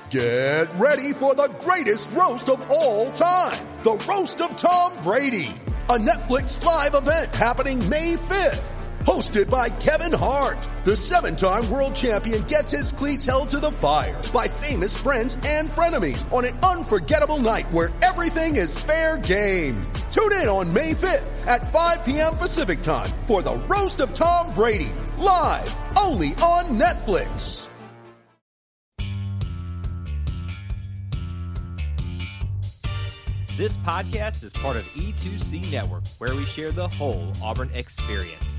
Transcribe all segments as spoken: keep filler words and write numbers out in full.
Get ready for the greatest roast of all time, the Roast of Tom Brady, a Netflix live event happening May fifth. Hosted by Kevin Hart, the seven-time world champion gets his cleats held to the fire by famous friends and frenemies on an unforgettable night where everything is fair game. Tune in on May fifth at five p.m. Pacific time for the Roast of Tom Brady, live only on Netflix. This podcast is part of E two C Network, where we share the whole Auburn experience.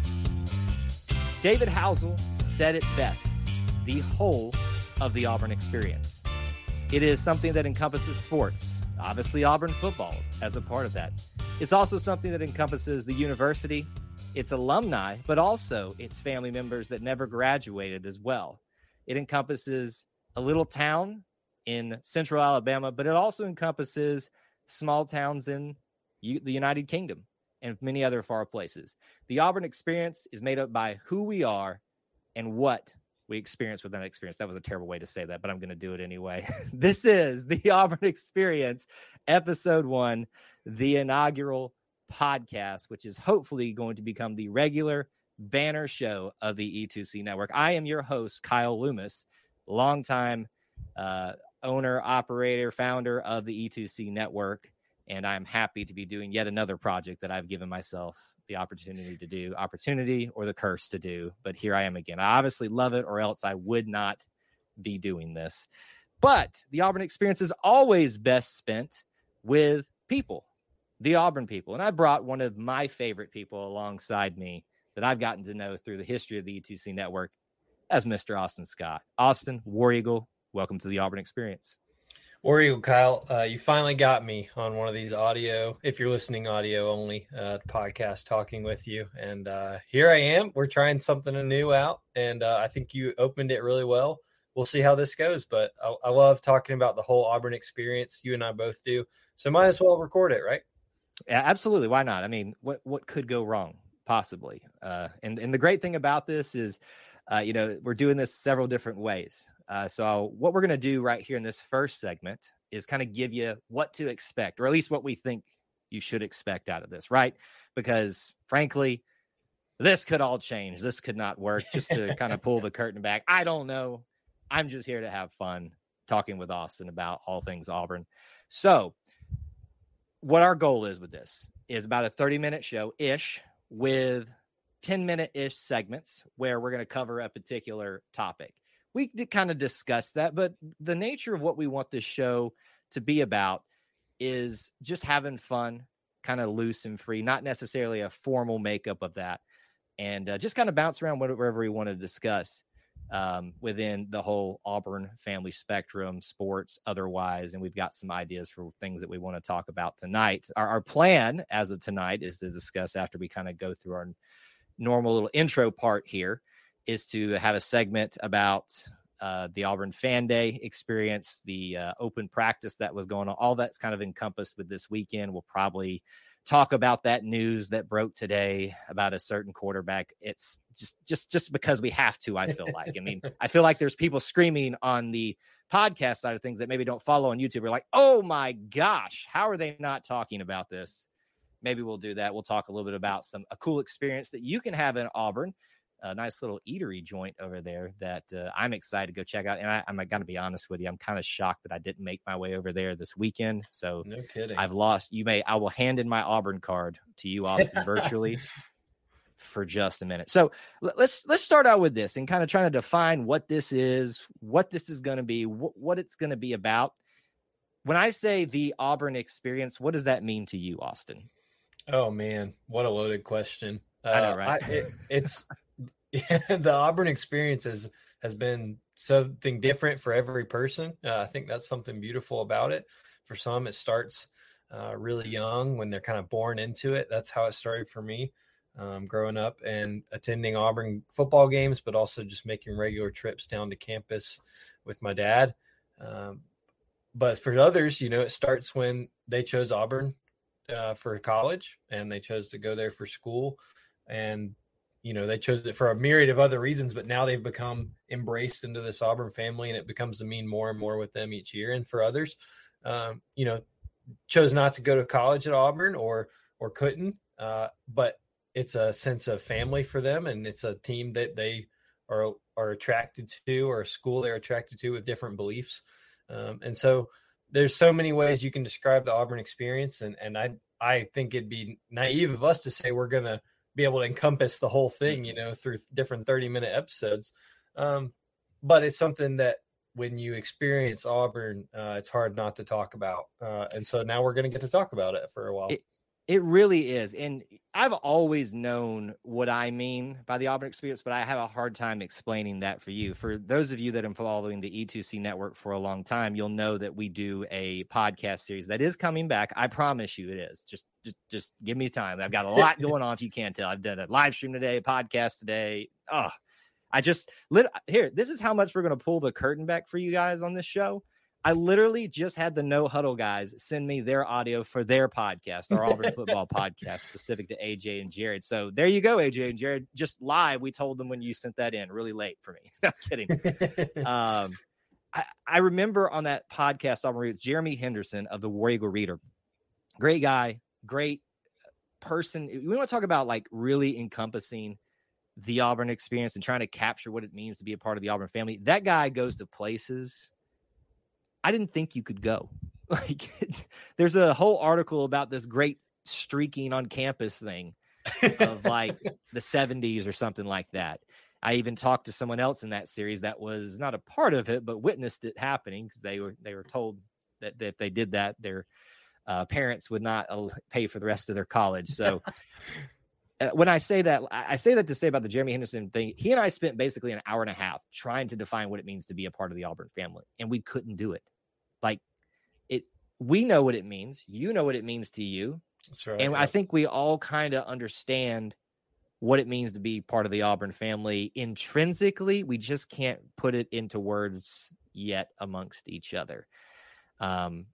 David Housel said it best, the whole of the Auburn experience. It is something that encompasses sports, obviously Auburn football as a part of that. It's also something that encompasses the university, its alumni, but also its family members that never graduated as well. It encompasses a little town in central Alabama, but it also encompasses small towns in U- the United Kingdom and many other far places. The Auburn experience is made up by who we are and what we experience within that experience. That was a terrible way to say that, but I'm going to do it anyway. This is the Auburn Experience, episode one, the inaugural podcast, which is hopefully going to become the regular banner show of the E two C Network. I am your host, Kyle Loomis, longtime uh, owner, operator, founder of the E two C Network. And I'm happy to be doing yet another project that I've given myself the opportunity to do, opportunity or the curse to do. But here I am again. I obviously love it, or else I would not be doing this. But the Auburn experience is always best spent with people, the Auburn people. And I brought one of my favorite people alongside me that I've gotten to know through the history of the E two C Network as Mister Austin Scott. Austin, War Eagle, welcome to the Auburn experience. War Eagle, Kyle, uh, you finally got me on one of these audio, if you're listening audio only, uh, podcast talking with you. And uh, here I am. We're trying something new out, and uh, I think you opened it really well. We'll see how this goes, but I, I love talking about the whole Auburn experience. You and I both do. So might as well record it, right? Yeah, absolutely. Why not? I mean, what, what could go wrong, possibly? Uh, and, and the great thing about this is, uh, you know, we're doing this several different ways. Uh, so what we're going to do right here in this first segment is kind of give you what to expect, or at least what we think you should expect out of this, right? Because frankly, this could all change. This could not work. Just to kind of pull the curtain back. I don't know. I'm just here to have fun talking with Austin about all things Auburn. So what our goal is with this is about a thirty minute show ish with ten minute ish segments where we're going to cover a particular topic. We did kind of discuss that, but the nature of what we want this show to be about is just having fun, kind of loose and free, not necessarily a formal makeup of that, and uh, just kind of bounce around whatever we want to discuss um, within the whole Auburn family spectrum, sports, otherwise. And we've got some ideas for things that we want to talk about tonight. Our, our plan as of tonight is to discuss, after we kind of go through our normal little intro part here, is to have a segment about uh, the Auburn Fan Day experience, the uh, open practice that was going on. All that's kind of encompassed with this weekend. We'll probably talk about that news that broke today about a certain quarterback. It's just, just, just because we have to, I feel like. I mean, I feel like there's people screaming on the podcast side of things that maybe don't follow on YouTube. We're like, oh my gosh, how are they not talking about this? Maybe we'll do that. We'll talk a little bit about some a cool experience that you can have in Auburn. A nice little eatery joint over there that uh, I'm excited to go check out. And I, I'm going to be honest with you, I'm kind of shocked that I didn't make my way over there this weekend. So no kidding. I've lost. You may, I will hand in my Auburn card to you, Austin, virtually for just a minute. So let's, let's start out with this and kind of trying to define what this is, what this is going to be, wh- what it's going to be about. When I say the Auburn experience, what does that mean to you, Austin? Oh man, what a loaded question. Uh, I know, right? I, it, it's, Yeah, the Auburn experience has, has been something different for every person. Uh, I think that's something beautiful about it. For some, it starts uh, really young when they're kind of born into it. That's how it started for me, um, growing up and attending Auburn football games, but also just making regular trips down to campus with my dad. Um, but for others, you know, it starts when they chose Auburn uh, for college and they chose to go there for school. And you know, they chose it for a myriad of other reasons, but now they've become embraced into this Auburn family, and it becomes to mean more and more with them each year. And for others, um, you know, chose not to go to college at Auburn or or couldn't, uh, but it's a sense of family for them, and it's a team that they are are attracted to, or a school they're attracted to with different beliefs. Um, and so there's so many ways you can describe the Auburn experience, and and I I think it'd be naive of us to say we're going to be able to encompass the whole thing, you know, through different thirty minute episodes. Um, but it's something that when you experience Auburn, uh, it's hard not to talk about. Uh, and so now we're going to get to talk about it for a while. It, it really is. And I've always known what I mean by the Auburn experience, but I have a hard time explaining that for you. For those of you that are following the E two C network for a long time, you'll know that we do a podcast series that is coming back. I promise you it is. Just, just, just give me time. I've got a lot going on. If you can't tell, I've done a live stream today, a podcast today. Oh, I just lit here. This is how much we're going to pull the curtain back for you guys on this show. I literally just had the No Huddle guys send me their audio for their podcast, our Auburn football podcast specific to A J and Jared. So there you go, A J and Jared. Just live, we told them when you sent that in. Really late for me. No kidding. um, I, I remember on that podcast, Auburn Roots, Jeremy Henderson of the War Eagle Reader. Great guy, great person. We want to talk about like really encompassing the Auburn experience and trying to capture what it means to be a part of the Auburn family. That guy goes to places I didn't think you could go. Like, it, there's a whole article about this great streaking on campus thing of like the seventies or something like that. I even talked to someone else in that series that was not a part of it, but witnessed it happening because they were they were told that, that if they did that, their uh, parents would not uh, pay for the rest of their college. So uh, when I say that, I say that to say about the Jeremy Henderson thing. He and I spent basically an hour and a half trying to define what it means to be a part of the Auburn family, and we couldn't do it. Like it, we know what it means. You know what it means to you. That's right. And yeah. I think we all kind of understand what it means to be part of the Auburn family intrinsically. We just can't put it into words yet amongst each other. Um,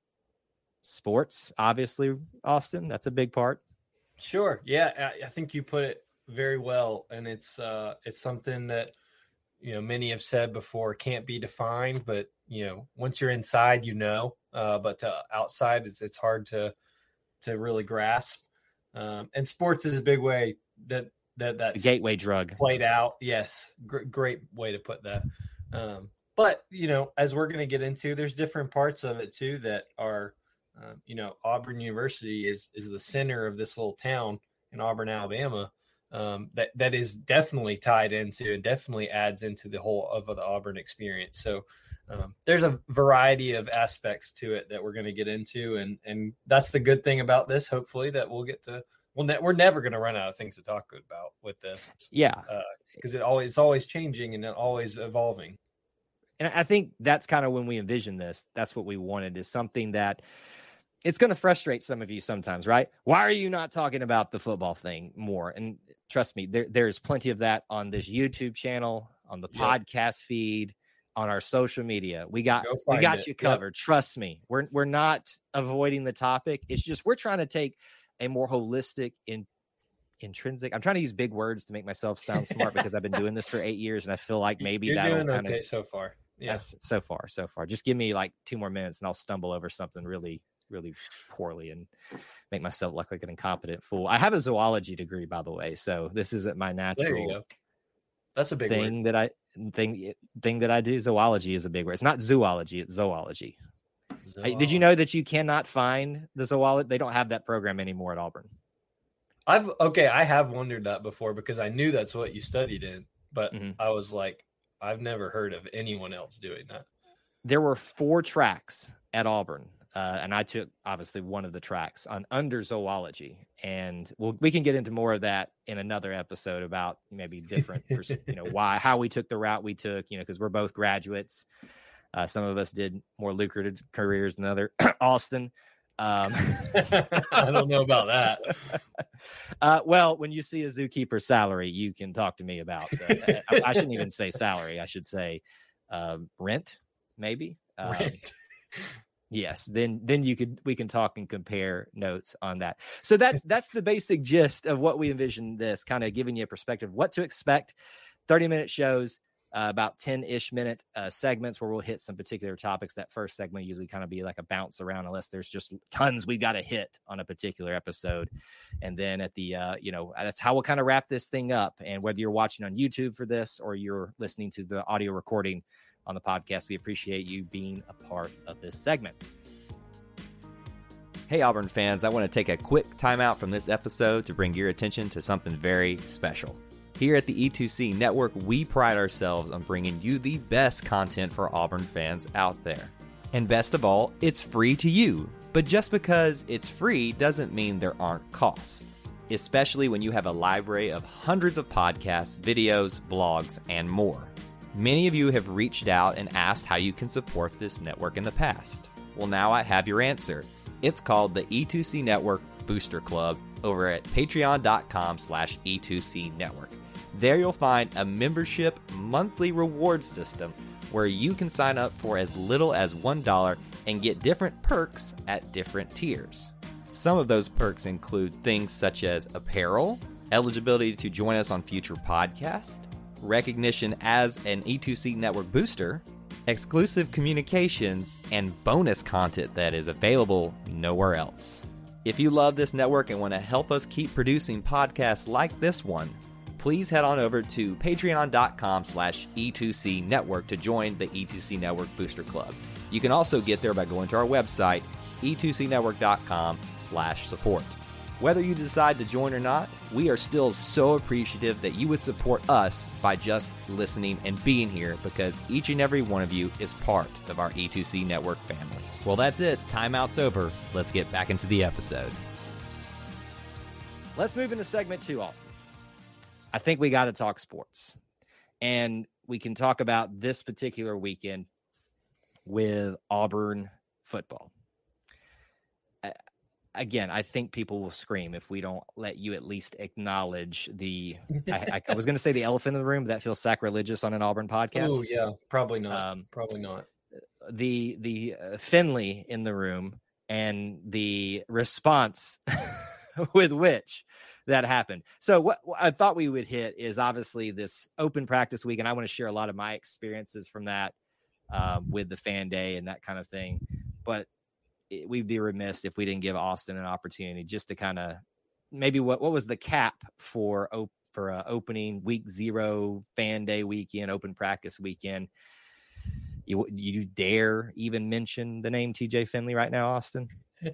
sports, obviously, Austin, that's a big part. Sure. Yeah. I, I think you put it very well. And it's, uh, it's something that, you know, many have said before, can't be defined, but, you know, once you're inside, you know, uh, but to outside, it's, it's hard to, to really grasp. Um, and sports is a big way that, that, that gateway drug played out. Yes. Gr- great way to put that. Um, but, you know, as we're going to get into, there's different parts of it too, that are, um, you know, Auburn University is, is the center of this little town in Auburn, Alabama. Um, that, that is definitely tied into and definitely adds into the whole of the Auburn experience. So um, there's a variety of aspects to it that we're going to get into. And, and that's the good thing about this, hopefully, that we'll get to, well, ne- we're never going to run out of things to talk about with this. Yeah. Uh, cause it always, it's always changing and always evolving. And I think that's kind of when we envisioned this, that's what we wanted, is something that it's going to frustrate some of you sometimes, right? Why are you not talking about the football thing more? And trust me, there, there's plenty of that on this YouTube channel, on the yep. podcast feed, on our social media. We got we got it. you covered. Yep. Trust me. We're we're not avoiding the topic. It's just we're trying to take a more holistic, in, intrinsic. I'm trying to use big words to make myself sound smart because I've been doing this for eight years and I feel like maybe You're that'll doing kind okay of so far. Yeah, so far, so far. Just give me like two more minutes and I'll stumble over something really. really poorly and make myself look like an incompetent fool. I have a zoology degree, by the way, so this isn't my natural That's a big thing word. that I thing thing that I do. Zoology is a big word. It's not zoology, it's zoology. zoology. Did you know that you cannot find the zoology? They don't have that program anymore at Auburn. I've okay, I have wondered that before because I knew that's what you studied in, but mm-hmm. I was like, I've never heard of anyone else doing that. There were four tracks at Auburn. Uh, and I took obviously one of the tracks on under zoology, and we'll, we can get into more of that in another episode about maybe different, you know, why, how we took the route we took, you know, because we're both graduates. Uh, some of us did more lucrative careers than other. Austin. Um, I don't know about that. Uh, well, when you see a zookeeper salary, you can talk to me about, uh, I, I shouldn't even say salary. I should say um, rent, maybe. Um, rent. Yes, then then you could we can talk and compare notes on that. So that's that's the basic gist of what we envision this, kind of giving you a perspective of what to expect. thirty minute shows, uh, about ten-ish minute uh, segments where we'll hit some particular topics. That first segment usually kind of be like a bounce around, unless there's just tons we got to hit on a particular episode. And then at the uh, you know, that's how we'll kind of wrap this thing up. And whether you're watching on YouTube for this or you're listening to the audio recording on the podcast, we appreciate you being a part of this segment. Hey, Auburn fans, I want to take a quick timeout from this episode to bring your attention to something very special. Here at the E two C Network, we pride ourselves on bringing you the best content for Auburn fans out there. And best of all, it's free to you. But just because it's free doesn't mean there aren't costs, especially when you have a library of hundreds of podcasts, videos, blogs, and more. Many of you have reached out and asked how you can support this network in the past. Well, now I have your answer. It's called the E two C Network Booster Club over at patreon.com slash E2C Network. There you'll find a membership monthly reward system where you can sign up for as little as one dollar and get different perks at different tiers. Some of those perks include things such as apparel, eligibility to join us on future podcasts, recognition as an E two C Network booster, exclusive communications, and bonus content that is available nowhere else. If you love this network and want to help us keep producing podcasts like this one, please head on over to patreon.com slash E2C Network to join the E two C Network Booster Club. You can also get there by going to our website, E two C network dot com slash support. Whether you decide to join or not, we are still so appreciative that you would support us by just listening and being here, because each and every one of you is part of our E two C Network family. Well, that's it. Timeout's over. Let's get back into the episode. Let's move into segment two, Austin. I think we got to talk sports. And we can talk about this particular weekend with Auburn football. Again, I think people will scream if we don't let you at least acknowledge the, I, I, I was going to say the elephant in the room, but that feels sacrilegious on an Auburn podcast. Oh yeah, probably not. Um, probably not. The, the uh, Finley in the room and the response with which that happened. So what, what I thought we would hit is obviously this open practice week. And I want to share a lot of my experiences from that um, with the fan day and that kind of thing. But we'd be remiss if we didn't give Austin an opportunity just to kind of maybe what, what was the cap for, op- for uh, opening week zero fan day weekend, open practice weekend. You, you dare even mention the name T J Finley right now, Austin?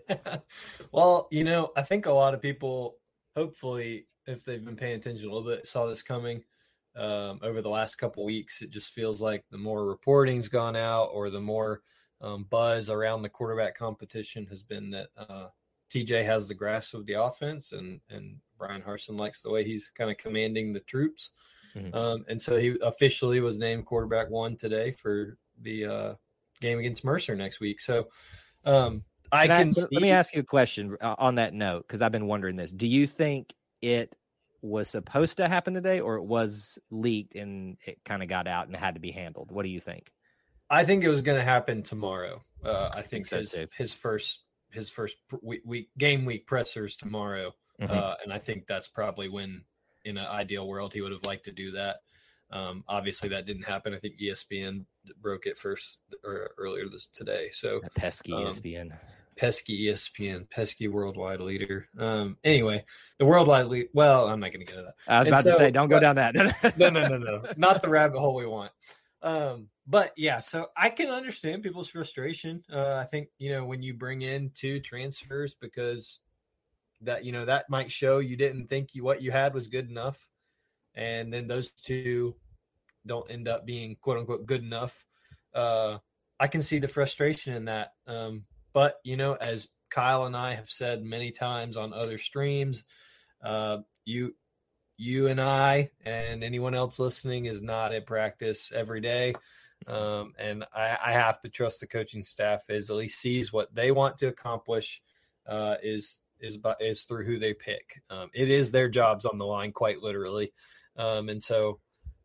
Well, you know, I think a lot of people, hopefully, if they've been paying attention a little bit, saw this coming um, over the last couple weeks. It just feels like the more reporting's gone out, or the more Um, buzz around the quarterback competition has been that uh, T J has the grasp of the offense, and and Brian Harsin likes the way he's kind of commanding the troops. Mm-hmm. Um, and so he officially was named quarterback one today for the uh, game against Mercer next week. So um, I can, can I, see- let me ask you a question on that note, because I've been wondering this. Do you think it was supposed to happen today, or it was leaked and it kind of got out and had to be handled? What do you think? I think it was going to happen tomorrow. Uh, I, I think, think so his too. his first his first week, week game week pressers tomorrow, mm-hmm. uh, and I think that's probably when, in an ideal world, he would have liked to do that. Um, obviously, that didn't happen. I think E S P N broke it first or earlier this today. So a pesky um, E S P N, pesky E S P N, pesky worldwide leader. Um, anyway, the worldwide lead. Well, I'm not going to get into that. I was and about so, to say, don't go but, down that. no, no, no, no, not the rabbit hole we want. Um, but yeah, so I can understand people's frustration. Uh, I think, you know, when you bring in two transfers, because that, you know, that might show you didn't think you, what you had was good enough. And then those two don't end up being quote unquote good enough. Uh, I can see the frustration in that. Um, but you know, as Kyle and I have said many times on other streams, uh, you, You and I and anyone else listening is not at practice every day. Um, and I, I have to trust the coaching staff is at least sees what they want to accomplish uh, is, is, is through who they pick. Um, it is their jobs on the line, quite literally. Um, and so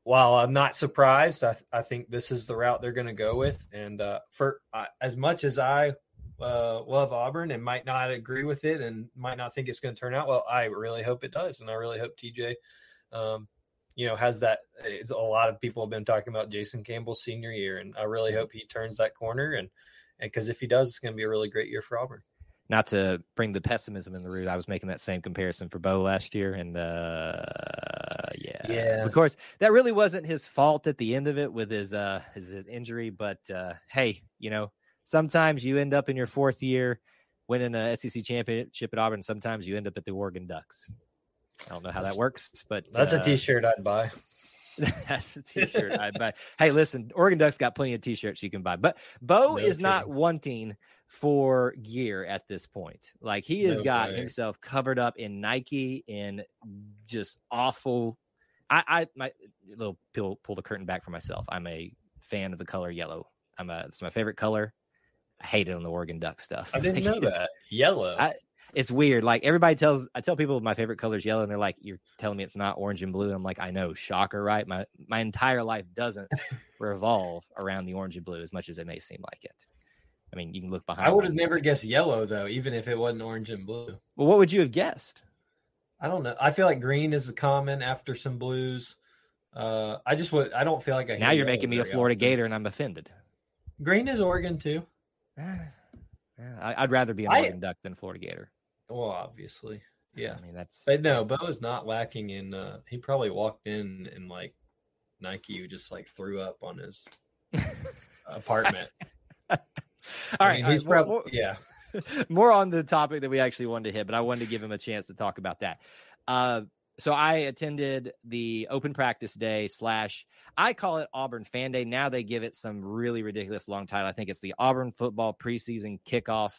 while I'm not surprised, I, I think this is the route they're going to go with. And uh, for uh, as much as I uh, love Auburn and might not agree with it and might not think it's going to turn out well, I really hope it does. And I really hope T J, um, you know, has that. It's, a lot of people have been talking about Jason Campbell's senior year, and I really hope he turns that corner. And because if he does, it's going to be a really great year for Auburn. Not to bring the pessimism in the room, I was making that same comparison for Bo last year, and uh, yeah, yeah, of course, that really wasn't his fault at the end of it with his uh his, his injury. But uh, hey, you know, sometimes you end up in your fourth year winning a S E C championship at Auburn. Sometimes you end up at the Oregon Ducks. I don't know how that's, that works, but that's uh, a T-shirt I'd buy. That's a T-shirt I'd buy. Hey, listen, Oregon Ducks got plenty of T-shirts you can buy, but Bo No is kidding. not wanting for gear at this point. Like he has No got way. himself covered up in Nike in just awful. I, I my little pull pull the curtain back for myself. I'm a fan of the color yellow. I'm a it's my favorite color. I hate it on the Oregon Duck stuff. I didn't know It's- that. Yellow. I, it's weird. Like everybody tells, I tell people my favorite color is yellow, and they're like, "You're telling me it's not orange and blue?" And I'm like, "I know, shocker, right? My my entire life doesn't revolve around the orange and blue, as much as it may seem like it. I mean, you can look behind. I would have me. never guessed yellow, though, even if it wasn't orange and blue. Well, what would you have guessed? I don't know. I feel like green is common after some blues. Uh, I just would. I don't feel like I. Now hear you're yellow making me a very Florida often. Gator, and I'm offended. Green is Oregon too. I, I'd rather be an I- Oregon Duck than a Florida Gator. Well, obviously, yeah. I mean, that's. But no, Bo is not lacking in. Uh, he probably walked in and like Nike who just like threw up on his apartment. All I right, mean, all he's right, probably more, yeah. more on the topic that we actually wanted to hit, but I wanted to give him a chance to talk about that. Uh, so I attended the open practice day slash, I call it Auburn Fan Day. Now they give it some really ridiculous long title. I think it's the Auburn Football Preseason Kickoff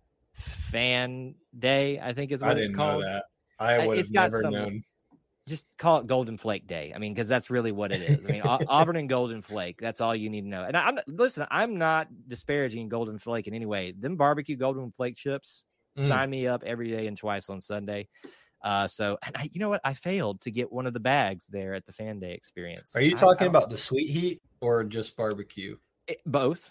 Fan Day, I think is what I it's didn't called. know that. I would It's have got never some- known. Just call it Golden Flake Day. I mean, because that's really what it is. I mean, Au- Auburn and Golden Flake. That's all you need to know. And I'm listen. I'm not disparaging Golden Flake in any way. Them barbecue Golden Flake chips. Mm. Sign me up every day and twice on Sunday. Uh, so, and I, you know what? I failed to get one of the bags there at the Fan Day experience. Are you I- talking I- about the sweet heat or just barbecue? it- both?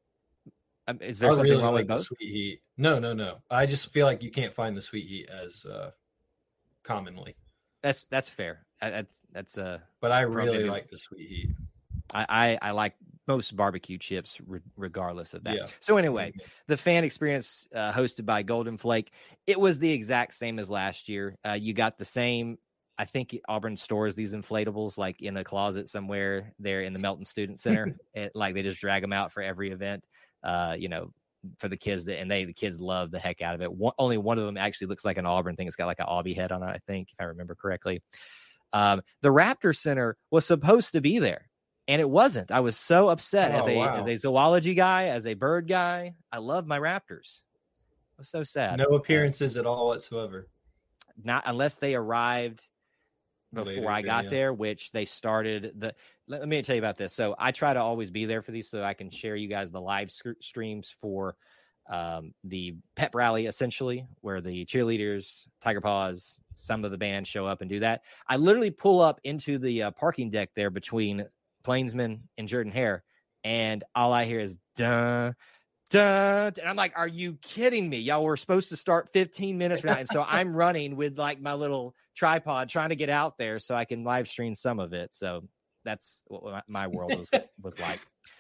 Um, is there I something really wrong like with the both? sweet heat. No, no, no. I just feel like you can't find the sweet heat as uh, commonly. That's that's fair. I, that's that's uh. But I Probably really do. like the sweet heat. I, I, I like most barbecue chips re- regardless of that. Yeah. So anyway, the fan experience uh, hosted by Golden Flake, it was the exact same as last year. Uh, you got the same, I think Auburn stores these inflatables like in a closet somewhere there in the Melton Student Center. It, like they just drag them out for every event, uh, you know, for the kids that, and they, the kids love the heck out of it. One, only one of them actually looks like an Auburn thing. It's got like an Aubie head on it, I think, if I remember correctly. Um, the Raptor Center was supposed to be there, and it wasn't. I was so upset Oh, as a wow. as a zoology guy, as a bird guy. I love my Raptors. I was so sad. No appearances at all whatsoever. Not unless they arrived before Later, I got yeah. there, which they started the. Let, let me tell you about this. So I try to always be there for these, so I can share you guys the live sc- streams for um, the pep rally, essentially, where the cheerleaders, Tiger Paws, some of the band show up and do that. I literally pull up into the uh, parking deck there between Plainsman and Jordan Hare, and all I hear is duh. Duh, and I'm like, are you kidding me? Y'all were supposed to start fifteen minutes from now. And so I'm running with like my little tripod trying to get out there so I can live stream some of it. So that's what my- my world was, was like.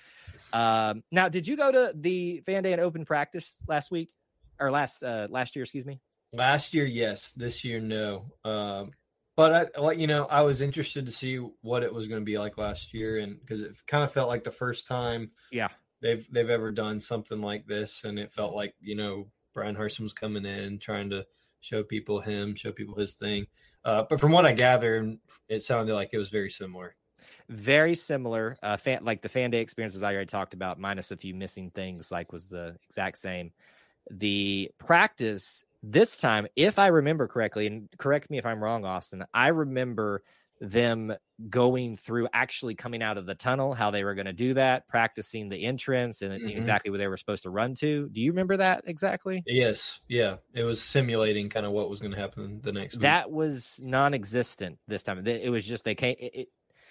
Um, now, did you go to the Fan Day and open practice last week or last uh, last year? Excuse me. Last year, yes. This year, no. Um, but I, like you know, I was interested to see what it was going to be like last year, and because it kind of felt like the first time Yeah. they've they've ever done something like this, and it felt like you know Brian Harsin was coming in trying to show people him, show people his thing. Uh, but from what I gathered, it sounded like it was very similar. Very similar, uh, fan, like the Fan Day experiences I already talked about, minus a few missing things, like was the exact same. The practice this time, if I remember correctly, and correct me if I'm wrong, Austin, I remember them going through actually coming out of the tunnel, how they were going to do that, practicing the entrance and Mhm. exactly where they were supposed to run to. Do you remember that exactly? Yes, yeah, it was simulating kind of what was going to happen the next week. That was non-existent this time. It was just they came. It, it,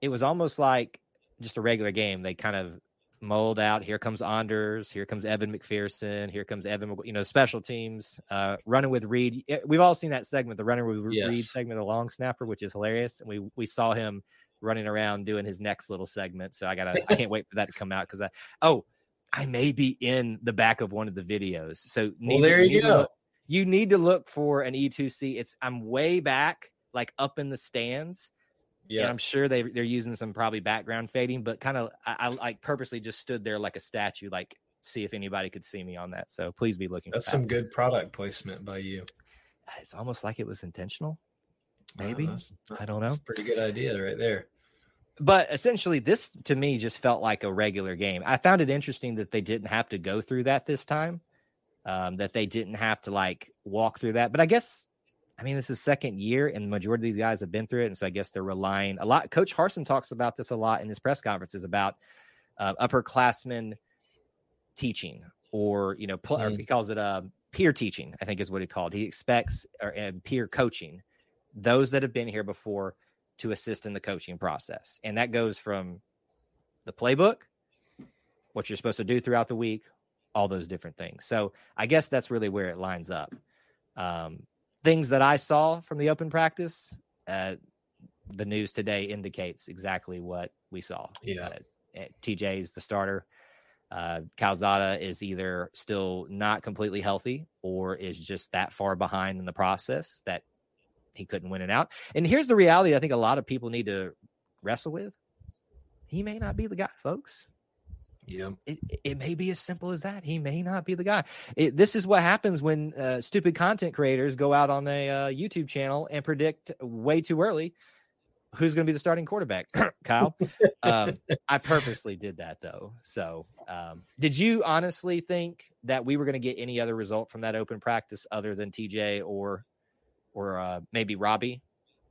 it was almost like just a regular game. They kind of mold out. Here comes Anders. Here comes Evan McPherson. Here comes Evan, you know, special teams, uh, running with Reed. We've all seen that segment, the running with yes. Reed segment, the long snapper, which is hilarious. And we, we saw him running around doing his next little segment. So I gotta, I can't wait for that to come out. Cause I, oh, I may be in the back of one of the videos. So well, there you go. Look, you need to look for an E two C. It's I'm way back, like up in the stands. Yeah, I'm sure they they're using some probably background fading, but kind of I, I like purposely just stood there like a statue, like see if anybody could see me on that. So please be looking. That's for that. Some good product placement by you. It's almost like it was intentional. Maybe uh, that's, I don't know. That's a pretty good idea right there. But essentially, this to me just felt like a regular game. I found it interesting that they didn't have to go through that this time. Um, that they didn't have to like walk through that. But I guess. I mean, this is second year, and the majority of these guys have been through it, and so I guess they're relying a lot. Coach Harsin talks about this a lot in his press conferences about uh, upperclassmen teaching, or you know, pl- mm. or he calls it uh, peer teaching. I think is what he called. He expects or uh, peer coaching those that have been here before to assist in the coaching process, and that goes from the playbook, what you're supposed to do throughout the week, all those different things. So I guess that's really where it lines up. Um, Things that I saw from the open practice, uh, the news today indicates exactly what we saw. Yeah. Uh, T J is the starter. Uh, Calzada is either still not completely healthy or is just that far behind in the process that he couldn't win it out. And here's the reality I think a lot of people need to wrestle with. He may not be the guy, folks. Yeah, it, it may be as simple as that. He may not be the guy. It, this is what happens when uh, stupid content creators go out on a uh, YouTube channel and predict way too early who's going to be the starting quarterback. Kyle, um, I purposely did that though. So, um, did you honestly think that we were going to get any other result from that open practice other than T J or or uh, maybe Robbie?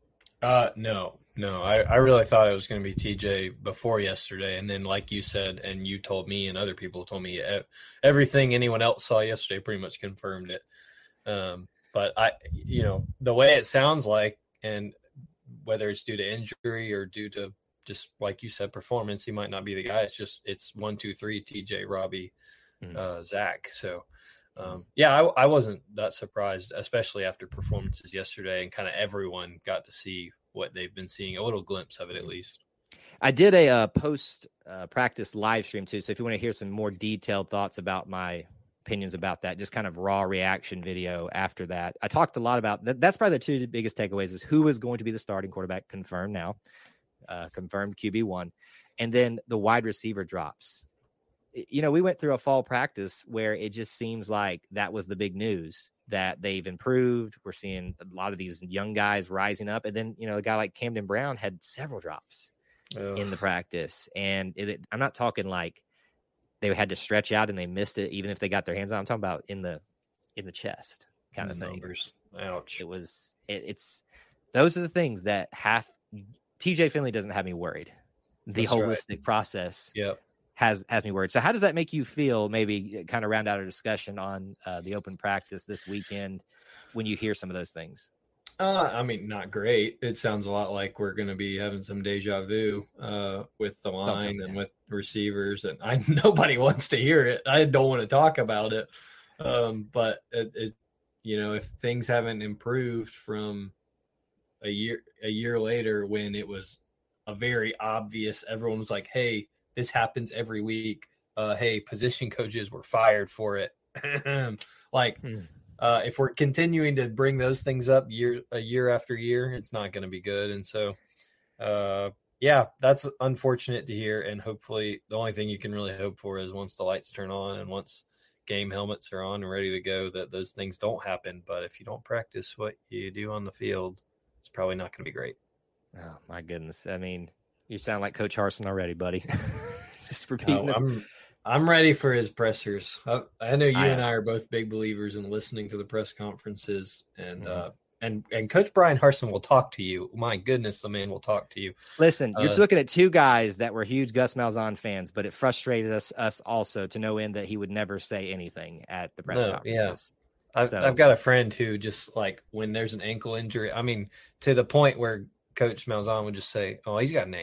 Uh, no, no. I, I really thought it was going to be T J before yesterday. And then like you said, and you told me and other people told me, everything anyone else saw yesterday pretty much confirmed it. Um, but I, you know, the way it sounds like, and whether it's due to injury or due to just like you said, performance, he might not be the guy. It's just, it's one, two, three, T J, Robbie, mm-hmm. uh, Zach. So, Um, yeah, I, I wasn't that surprised, especially after performances yesterday and kind of everyone got to see what they've been seeing, a little glimpse of it at least. I did a uh, post uh, practice live stream too. So if you want to hear some more detailed thoughts about my opinions about that, just kind of raw reaction video after that, I talked a lot about that. That's probably the two biggest takeaways is who is going to be the starting quarterback, confirmed now, uh, confirmed Q B one, and then the wide receiver drops. You know, we went through a fall practice where it just seems like that was the big news, that they've improved. We're seeing a lot of these young guys rising up. And then, you know, a guy like Camden Brown had several drops Ugh. in the practice. And it, it, I'm not talking like they had to stretch out and they missed it, even if they got their hands on. I'm talking about in the, in the chest kind of thing. Numbers. Ouch. It was, it, it's, those are the things that have, T J Finley doesn't have me worried. The That's holistic right. process. Yep. has has me worried. So how does that make you feel, maybe kind of round out our discussion on uh, the open practice this weekend when you hear some of those things? Uh, I mean, not great. It sounds a lot like we're going to be having some deja vu uh, with the line and with receivers. And I nobody wants to hear it. I don't want to talk about it. Um, but, it, it, you know, if things haven't improved from a year, a year later when it was a very obvious, everyone was like, hey, this happens every week. Uh, hey, position coaches were fired for it. like, hmm. uh, if we're continuing to bring those things up year a year after year, it's not going to be good. And so, uh, yeah, that's unfortunate to hear. And hopefully, the only thing you can really hope for is once the lights turn on and once game helmets are on and ready to go, that those things don't happen. But if you don't practice what you do on the field, it's probably not going to be great. Oh my goodness! I mean, you sound like Coach Harsin already, buddy. Just repeating. No, I'm I'm ready for his pressers. I, I know you I and I are both big believers in listening to the press conferences, and mm-hmm. uh, and and Coach Brian Harsin will talk to you. My goodness, the man will talk to you. Listen, you're uh, looking at two guys that were huge Gus Malzahn fans, but it frustrated us us also to no end that he would never say anything at the press no, conferences. Yeah. I've, so. I've got a friend who just like when there's an ankle injury, I mean, to the point where Coach Malzahn would just say, "Oh, he's got an ankle."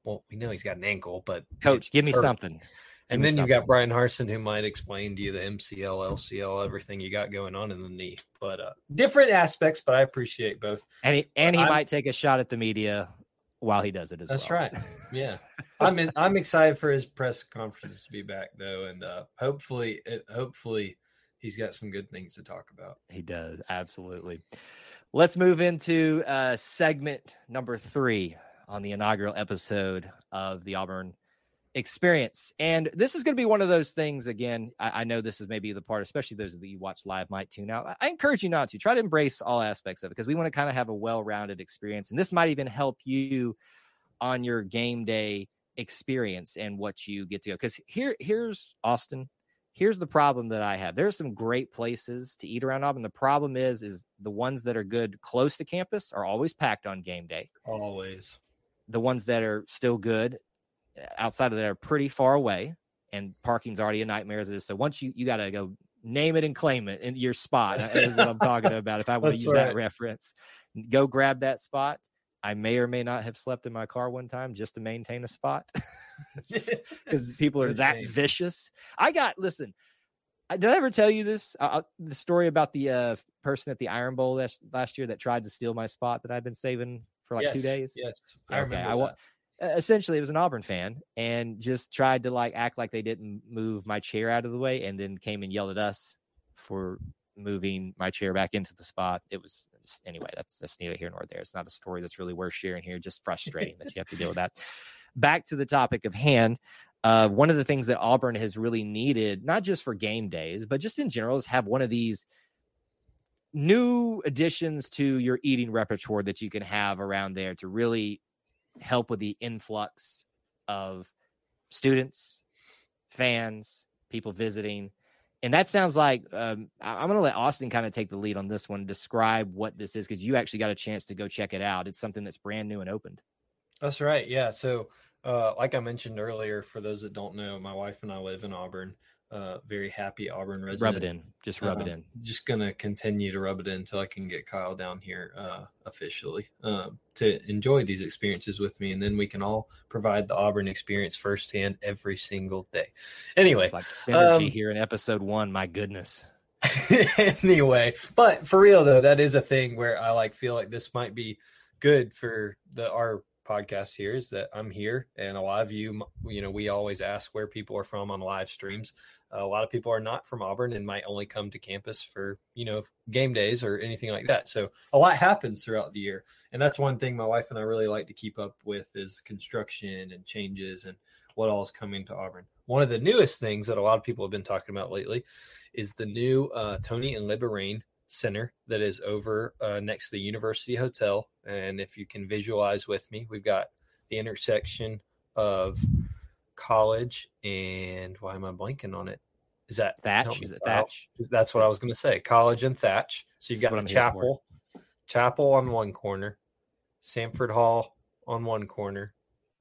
well, we know he's got an ankle, but Coach, give me hurt. something. Give and me then something. you got Brian Harsin, who might explain to you the M C L, L C L, everything you got going on in the knee. But uh, different aspects, but I appreciate both. And he, and he I'm, might take a shot at the media while he does it as that's well. That's right. Yeah. I'm in, I'm excited for his press conference to be back, though. And uh, hopefully, it, hopefully he's got some good things to talk about. He does. Absolutely. Let's move into uh, segment number three on the inaugural episode of the Auburn Experience. And this is going to be one of those things, again, I, I know this is maybe the part, especially those that you watch live might tune out. I, I encourage you not to. Try to embrace all aspects of it because we want to kind of have a well-rounded experience. And this might even help you on your game day experience and what you get to go. Because here, here's Austin. Here's the problem that I have. There's some great places to eat around Auburn. The problem is, is the ones that are good close to campus are always packed on game day. Always. The ones that are still good outside of that are pretty far away, and parking's already a nightmare as it is. So once you, you got to go name it and claim it in your spot is what I'm talking about. If I want to use right. that reference, go grab that spot. I may or may not have slept in my car one time just to maintain a spot because people are that vicious. I got, listen, I, did I ever tell you this? Uh, the story about the uh, person at the Iron Bowl last, last year that tried to steal my spot that I've been saving for like yes, two days? Yes, I okay. remember I that. Essentially, it was an Auburn fan and just tried to like act like they didn't move my chair out of the way, and then came and yelled at us for moving my chair back into the spot. It was just, anyway, that's that's neither here nor there. It's not a story that's really worth sharing here. Just frustrating that you have to deal with that. Back to the topic of hand. Uh, one of the things that Auburn has really needed, not just for game days, but just in general, is have one of these new additions to your eating repertoire that you can have around there to really help with the influx of students, fans, people visiting. And that sounds like um, I'm going to let Austin kind of take the lead on this one, describe what this is, because you actually got a chance to go check it out. It's something that's brand new and opened. That's right. Yeah. So uh, like I mentioned earlier, for those that don't know, my wife and I live in Auburn. Uh, very happy Auburn resident. Rub it in. Just rub uh, it in. Just going to continue to rub it in until I can get Kyle down here uh, officially um, to enjoy these experiences with me. And then we can all provide the Auburn experience firsthand every single day. Anyway. It's like synergy um, here in episode one. My goodness. Anyway, but for real though, that is a thing where I like feel like this might be good for the our podcast here, is that I'm here, and a lot of you, you know, we always ask where people are from on live streams. Uh, a lot of people are not from Auburn and might only come to campus for, you know, game days or anything like that. So a lot happens throughout the year. And that's one thing my wife and I really like to keep up with is construction and changes and what all is coming to Auburn. One of the newest things that a lot of people have been talking about lately is the new uh, Tony and Libba Rain Center that is over uh, next to the University Hotel. And if you can visualize with me, we've got the intersection of College and why am I blanking on it? Is that Thatch? Is it Thatch? That's what I was going to say. College and Thatch. So you've got the chapel, chapel on one corner, Sanford Hall on one corner,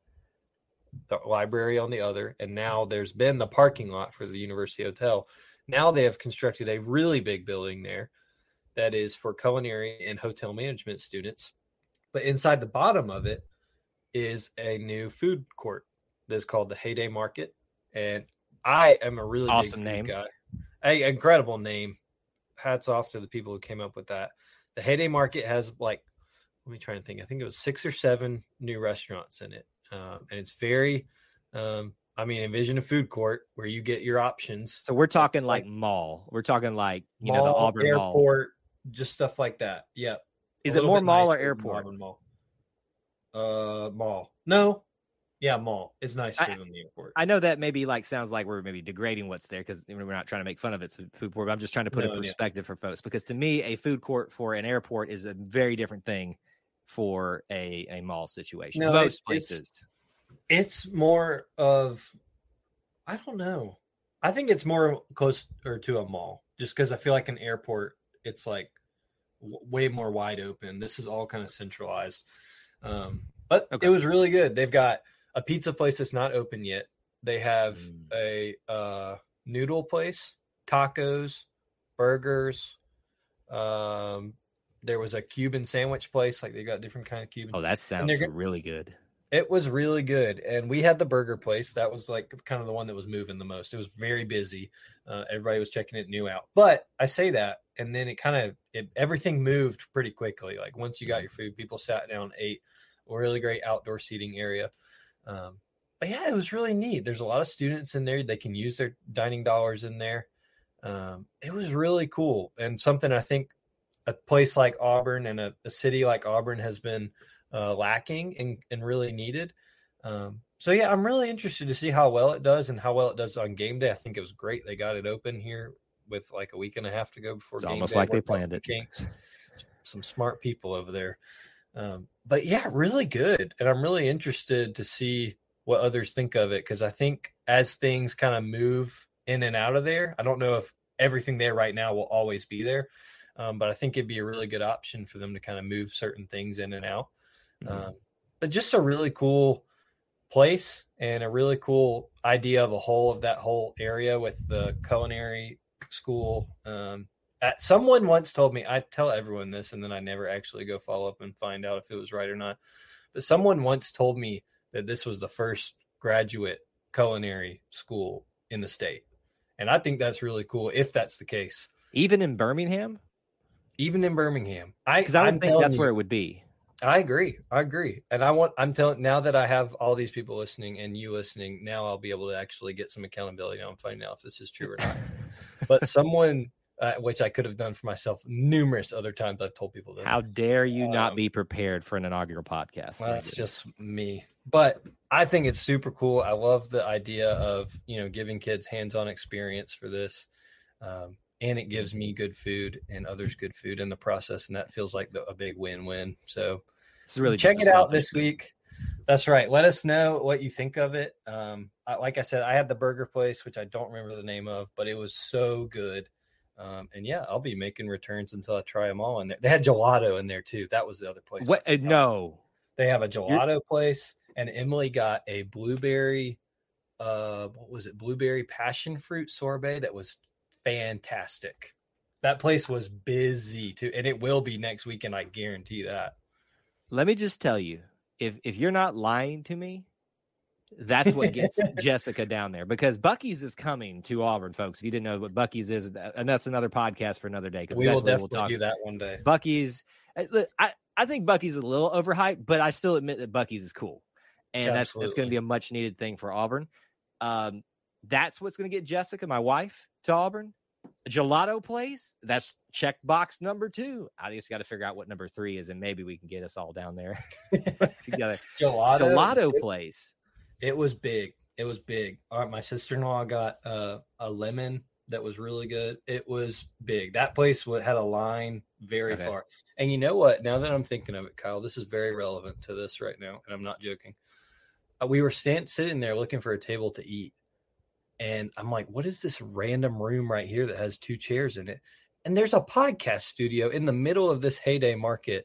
the library on the other, and now there's been the parking lot for the University Hotel. Now they have constructed a really big building there that is for culinary and hotel management students. But inside the bottom of it is a new food court that's called the Heyday Market. And I am a really awesome big name guy. A incredible name. Hats off to the people who came up with that. The Heyday Market has like, let me try and think. I think it was six or seven new restaurants in it. Um, and it's very, um, I mean, envision a food court where you get your options. So we're talking like, like mall. We're talking like, you mall, know, the Auburn airport, mall. Just stuff like that. Yeah. Is it more mall or airport? Mall. Uh, mall. No. Yeah, mall. It's nicer I, than the airport. I know that maybe like sounds like we're maybe degrading what's there because we're not trying to make fun of its food court. But I'm just trying to put no, in perspective yeah. for folks, because to me, a food court for an airport is a very different thing for a, a mall situation. No, Most it, places. It's, it's more of, I don't know. I think it's more close or to a mall just because I feel like an airport, it's like w- way more wide open. This is all kind of centralized. Um, but okay. It was really good. They've got a pizza place that's not open yet. They have mm. a uh, noodle place, tacos, burgers. Um, there was a Cuban sandwich place. Like they got different kind of Cuban. Oh, that sounds really good. It was really good. And we had the burger place. That was like kind of the one that was moving the most. It was very busy. Uh, everybody was checking it new out. But I say that, and then it kind of, it, everything moved pretty quickly. Like once you got your food, people sat down, ate. A really great outdoor seating area. Um, but yeah, it was really neat. There's a lot of students in there. They can use their dining dollars in there. Um, it was really cool. And something I think a place like Auburn and a, a city like Auburn has been uh, lacking and, and really needed. Um, so yeah, I'm really interested to see how well it does and how well it does on game day. I think it was great. They got it open here with like a week and a half to go before it's game almost day. like they planned it. Kinks. Some smart people over there. Um, but yeah, really good. And I'm really interested to see what others think of it. Cause I think as things kind of move in and out of there, I don't know if everything there right now will always be there. Um, but I think it'd be a really good option for them to kind of move certain things in and out. Mm-hmm. Um, but just a really cool place and a really cool idea of a whole of that whole area with the culinary school. Um, at, someone once told me, I tell everyone this, and then I never actually go follow up and find out if it was right or not. But someone once told me that this was the first graduate culinary school in the state. And I think that's really cool if that's the case. Even in Birmingham? Even in Birmingham. I, Because I would I'm think that's you, where it would be. I agree. I agree. And I want, I'm telling, now that I have all these people listening and you listening, now I'll be able to actually get some accountability on finding out if this is true or not. But someone, uh, which I could have done for myself numerous other times, I've told people this. How dare you um, not be prepared for an inaugural podcast? Well, that's just me. But I think it's super cool. I love the idea of, you know, giving kids hands-on experience for this. Um, and it gives me good food and others good food in the process. And that feels like the, a big win-win. So it's really check it out this week. That's right. Let us know what you think of it. Um, I, like I said, I had the burger place, which I don't remember the name of, but it was so good. Um, and yeah, I'll be making returns until I try them all in there. They had gelato in there too. That was the other place. What? Uh, no, they have a gelato You're... place, and Emily got a blueberry, uh, what was it? Blueberry passion fruit sorbet. That was fantastic. That place was busy too. And it will be next weekend. I guarantee that. Let me just tell you, if, if you're not lying to me, that's what gets Jessica down there, because Buc-ee's is coming to Auburn, folks. If you didn't know what Buc-ee's is, and that's another podcast for another day. We will definitely we'll do that one day. Buc-ee's, I, I think Buc-ee's is a little overhyped, but I still admit that Buc-ee's is cool. And Absolutely. that's, that's going to be a much needed thing for Auburn. Um, that's what's going to get Jessica, my wife, to Auburn. A gelato place, that's check box number two. I just got to figure out what number three is, and maybe we can get us all down there together. Gelato, gelato it, place. It was big. It was big. All right, my sister-in-law got uh, a lemon that was really good. It was big. That place had a line very okay. far. And you know what? Now that I'm thinking of it, Kyle, this is very relevant to this right now, and I'm not joking. Uh, we were stand, sitting there looking for a table to eat. And I'm like, what is this random room right here that has two chairs in it? And there's a podcast studio in the middle of this Heyday Market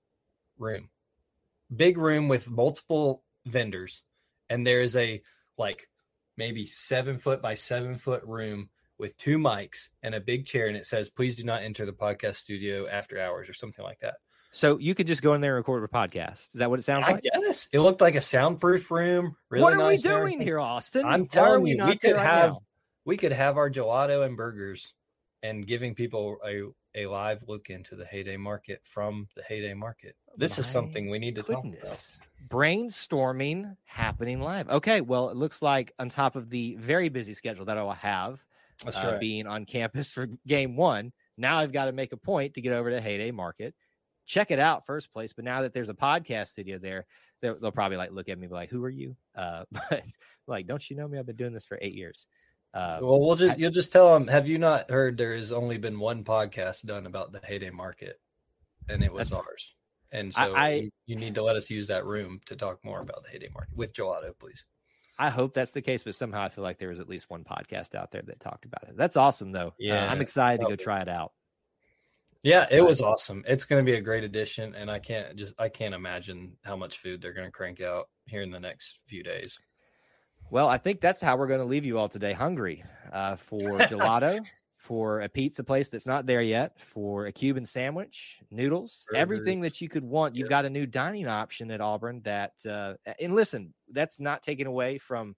room. Big room with multiple vendors. And there is a like maybe seven foot by seven foot room with two mics and a big chair. And it says, please do not enter the podcast studio after hours or something like that. So you could just go in there and record a podcast. Is that what it sounds I like? Yes. It looked like a soundproof room. Really what are nice we doing here, Austin? I'm Why telling we you, not we could right have now? we could have our gelato and burgers and giving people a, a live look into the Heyday Market from the Heyday Market. This My is something we need to goodness. talk about. Brainstorming happening live. Okay, well, it looks like on top of the very busy schedule that I will have That's uh, right. being on campus for game one, now I've got to make a point to get over to Heyday Market. Check it out first place. But now that there's a podcast studio there, they'll, they'll probably like look at me and be like, who are you? Uh, but like, don't you know me? I've been doing this for eight years. Uh, well, we'll just, I, you'll just tell them, have you not heard there has only been one podcast done about the Heyday Market, and it was ours. And so I, you, you need to let us use that room to talk more about the Heyday Market with gelato, please. I hope that's the case, but somehow I feel like there was at least one podcast out there that talked about it. That's awesome though. Yeah. Uh, I'm excited to go try it out. Yeah, it was awesome. It's going to be a great addition, and I can't just I can't imagine how much food they're going to crank out here in the next few days. Well, I think that's how we're going to leave you all today, hungry uh, for gelato, for a pizza place that's not there yet, for a Cuban sandwich, noodles, Burgers. Everything that you could want. You've got a new dining option at Auburn that, uh, and listen, that's not taken away from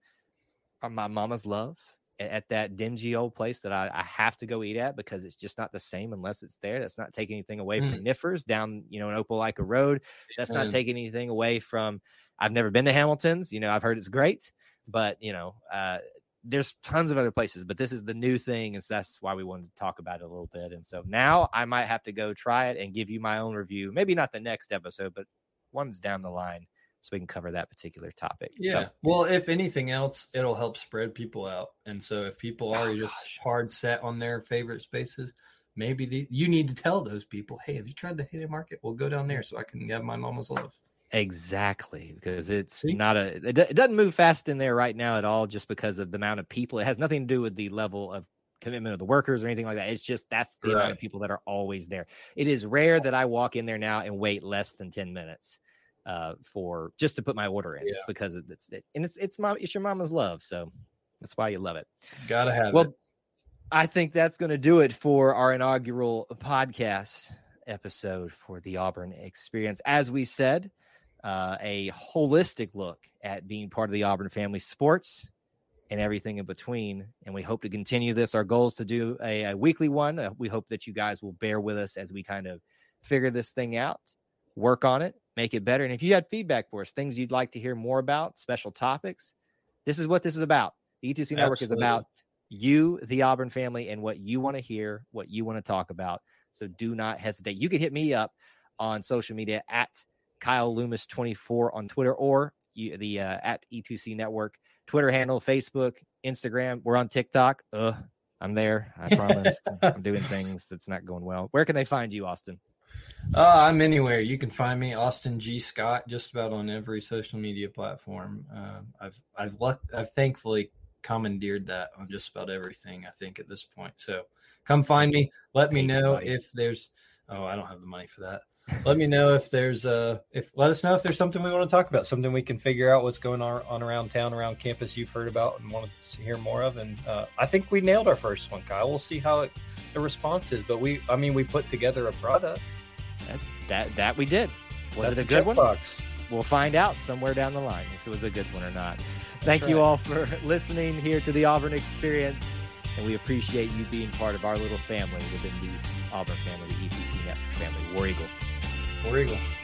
my mama's love at, at that dingy old place that I, I have to go eat at because it's just not the same unless it's there. That's not taking anything away Mm. from Niffers down, you know, in Opelika Road. That's not Mm. taking anything away from, I've never been to Hamilton's, you know, I've heard it's great, but you know, uh, there's tons of other places, but this is the new thing. And so that's why we wanted to talk about it a little bit. And so now I might have to go try it and give you my own review. Maybe not the next episode, but one's down the line so we can cover that particular topic. Yeah. So, well, if anything else, it'll help spread people out. And so if people are Oh, just gosh. hard set on their favorite spaces, maybe the, you need to tell those people, hey, have you tried the Hayden Market? We'll go down there so I can have my mama's love. exactly, because it's See? not a, it, do- it doesn't move fast in there right now at all, just because of the amount of people. It has nothing to do with the level of commitment of the workers or anything like that. It's just, that's the amount Right. of people that are always there. It is rare that I walk in there now and wait less than ten minutes uh, for just to put my order in Yeah. because it's, it, and it's, it's my, it's your mama's love. So that's why you love it. Gotta have Well, it. I think that's going to do it for our inaugural podcast episode for the Auburn Experience. As we said, uh, a holistic look at being part of the Auburn family, sports and everything in between. And we hope to continue this. Our goal is to do a, a weekly one. Uh, we hope that you guys will bear with us as we kind of figure this thing out, work on it, make it better. And if you had feedback for us, things you'd like to hear more about, special topics, this is what this is about. The E two C Network Absolutely. is about you, the Auburn family, and what you want to hear, what you want to talk about. So do not hesitate. You can hit me up on social media at Kyle Loomis twenty-four on Twitter, or you, the uh, at E two C Network Twitter handle, Facebook, Instagram. We're on TikTok. Uh, I'm there. I promise. I'm doing things that's not going well. Where can they find you, Austin? Uh, I'm anywhere. You can find me, Austin G. Scott, just about on every social media platform. Uh, I've I've luck, I've thankfully commandeered that on just about everything, I think, at this point. So come find me. Let me Thank you, know buddy. if there's oh, I don't have the money for that. Let me know if there's uh if let us know if there's something we want to talk about, something we can figure out what's going on, on around town, around campus you've heard about and wanted to hear more of. And uh, I think we nailed our first one, Kyle. We'll see how it, the response is. But we I mean we put together a product. That that, that we did. Was That's it a good one? checkbox. We'll find out somewhere down the line if it was a good one or not. That's Thank you right. all for listening here to the Auburn Experience, and we appreciate you being part of our little family within the Auburn family, the E T C Network family. War Eagle. War Eagle.